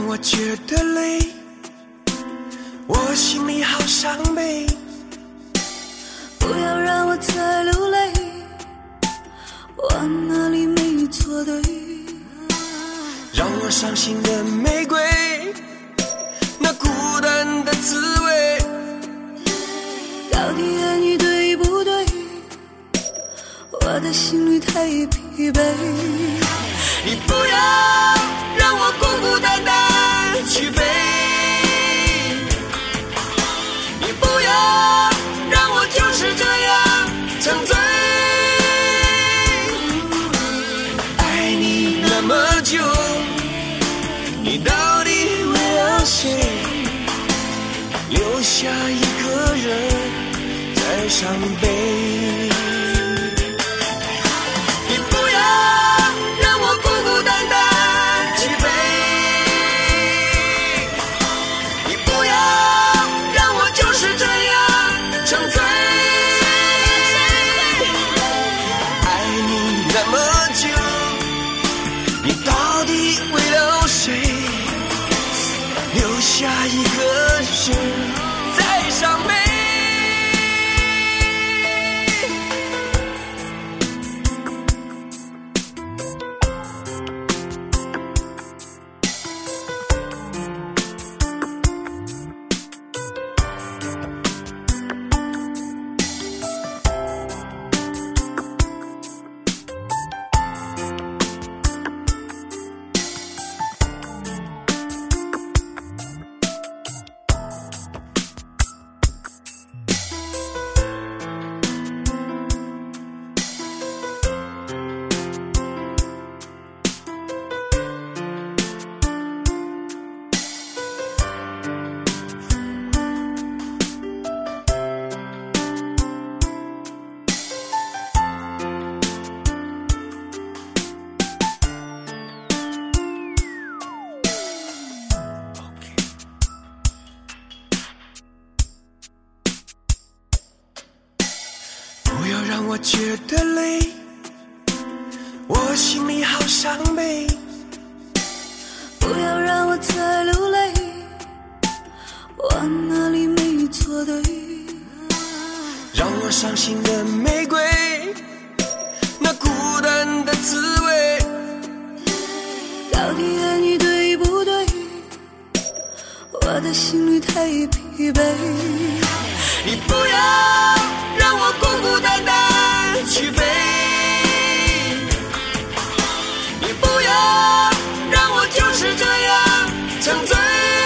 我觉得累，我心里好伤悲， 不要让我再流泪，我哪里没错对？ 让我伤心的玫瑰，那孤单的滋味， 到底爱你对不对？我的心里太疲惫。 你不要让我孤孤单单去飞，你不要让我就是这样沉醉。爱你那么久，你到底为了谁？留下一个人在伤悲。下一个人在伤悲。不要让我觉得累，我心里好伤悲， 不要让我再流泪，我哪里没错对？ 让我伤心的玫瑰，那孤单的滋味， 到底爱你对不对？我的心里太疲惫。 你不要让我孤孤单单去飞，你不要让我就是这样沉醉。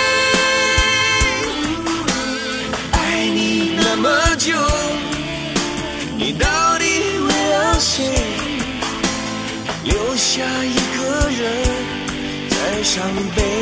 爱你那么久，你到底为了谁？留下一个人在伤悲。